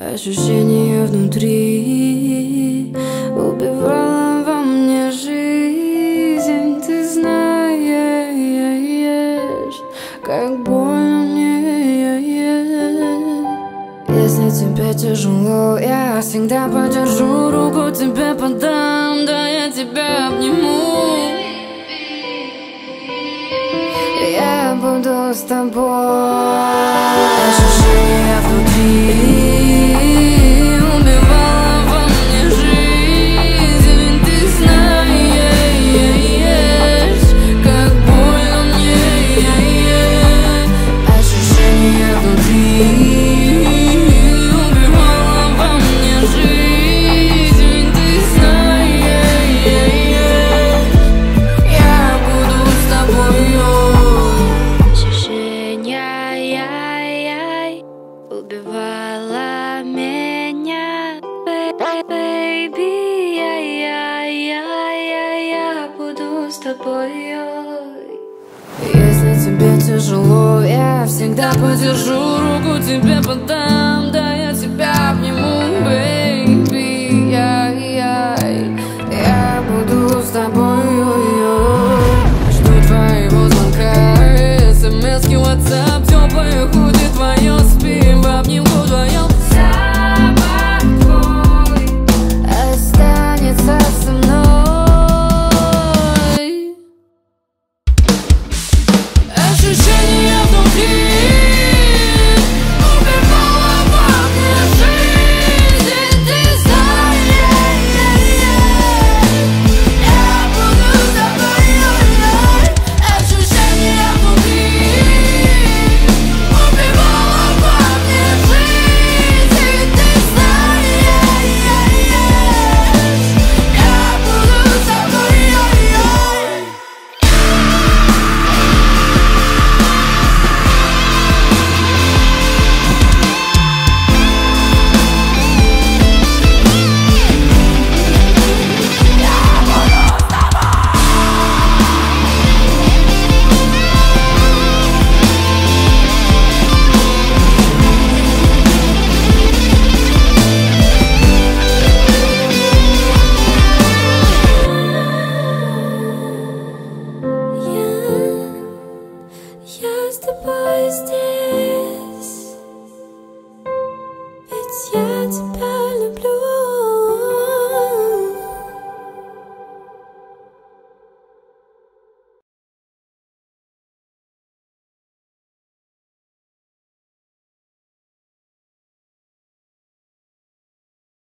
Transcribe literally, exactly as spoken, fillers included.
Ощущение внутри убивало во мне жизнь. Ты знаешь, как больно мне. Если тебе тяжело, я всегда подержу, руку тебе подам, да я тебя обниму. Я буду с тобой. Ощущение внутри убивало во мне жизнь. Ты знаешь, как больно мне. Ощущение внутри убивало во мне жизнь. Ты знаешь, я буду с тобою. Убивала меня, baby, я, я, я, я, я буду с тобою. Если тебе тяжело, я всегда подержу, руку тебе подам, да я тебя обниму.